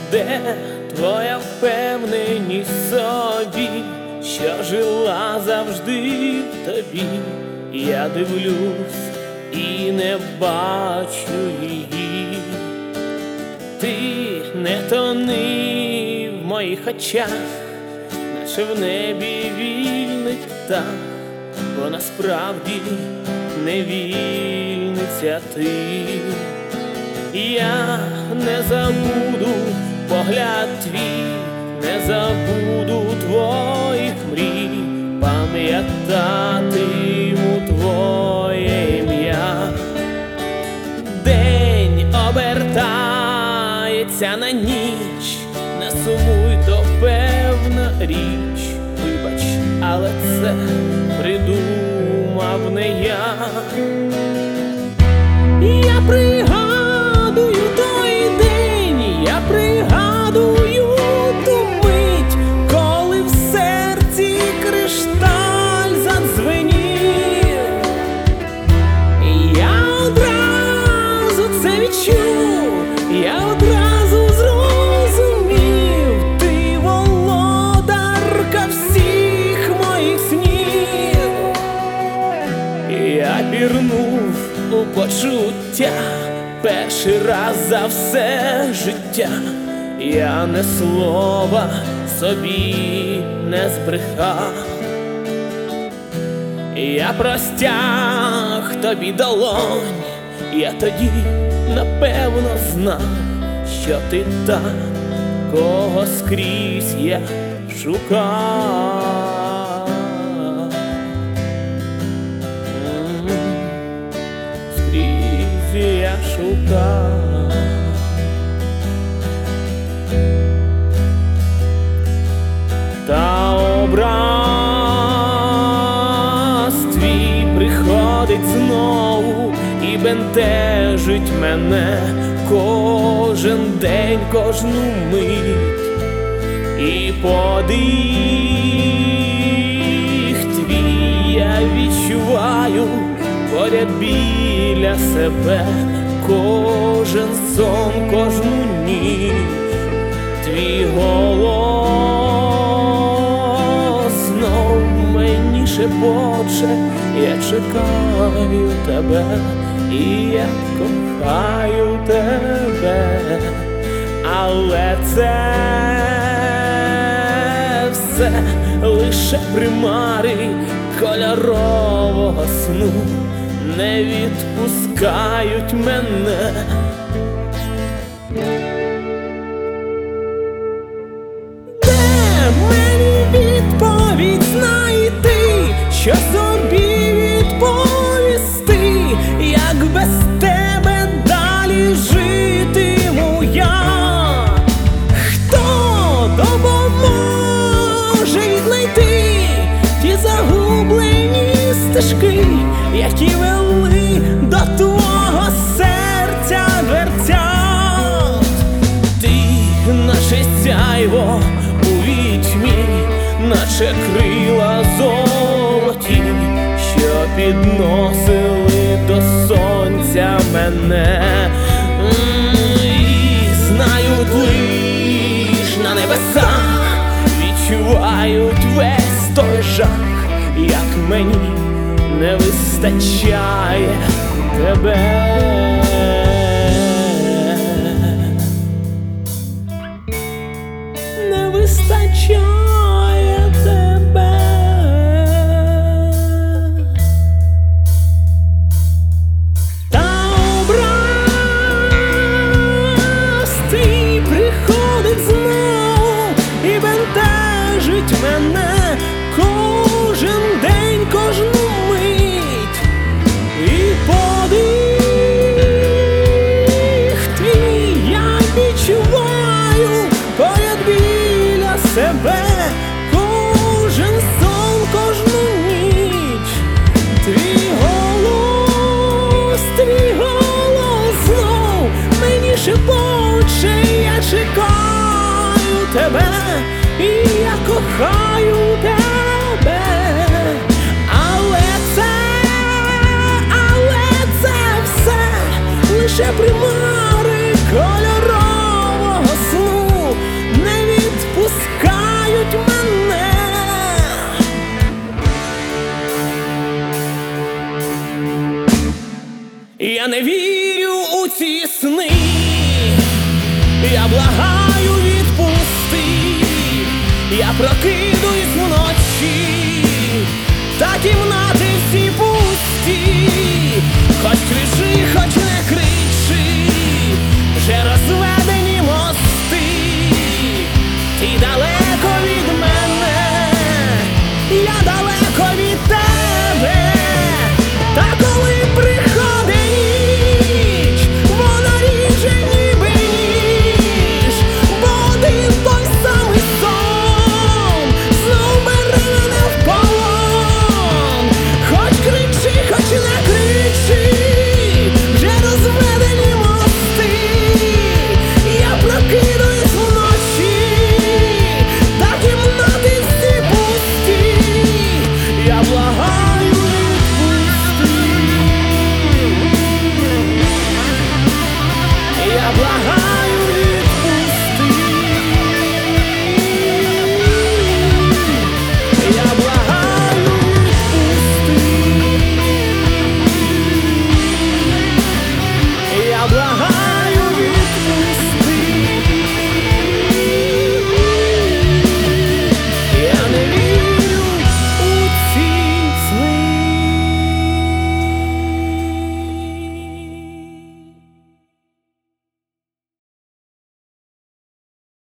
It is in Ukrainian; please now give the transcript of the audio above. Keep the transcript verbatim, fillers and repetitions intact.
Де твоя впевненість собі, що жила завжди в тобі? Я дивлюсь і не бачу її. Ти не тони в моїх очах, наче в небі вільний птах, бо насправді не вільниця ти. Я не забуду погляд твій, не забуду твоїх мрій, пам'ятатиму твоє ім'я. День обертається на ніч, не сумуй, то певна річ. Вибач, але це придумав не я. Я пригадую той день, я пригадую ту мить, коли в серці кришталь задзвенів. Я одразу це відчув, я одразу зрозумів, ти володарка всіх моїх снів. Я пірнув у почуття перший раз за все життя. Я не слова собі не збрехав. Я простяг тобі долонь, я тоді напевно знав, що ти та, кого скрізь я шукав. Скрізь я шукав. Та образ твій приходить знову і бентежить мене кожен день, кожну мить. І подих твій я відчуваю поряд біля себе, кожен сон, кожну ніч. Твій голос знов мені шепоче, я чекаю тебе, і я кохаю тебе. Але це все лише примари кольорового сну, не відпускають мене. Де мені відповідь знайти, що собі відповісти, як без тебе далі житиму я? Хто допоможе віднайти ті загублені стежки, які вели до твого серця дверцят? Ти наше сяйво у вітьмі, наче крила золоті, що підносили до сонця мене. І знають лиш на небесах, відчувають весь той жах, як мені не вистачає тебе. Не вистачає тебе. Та образ твій приходить знову і бентежить мене кожен день, кожну мить. І подих твій я відчуваю поряд біля себе, кожен сон, кожну ніч. Твій голос, твій голос знов мені шепоче, я чекаю тебе, і я кохаю тебе. Але це, але це все лише примари кольорового сну, не вірю у ці сни, я благаю, відпусти, я прокидуюсь вночі.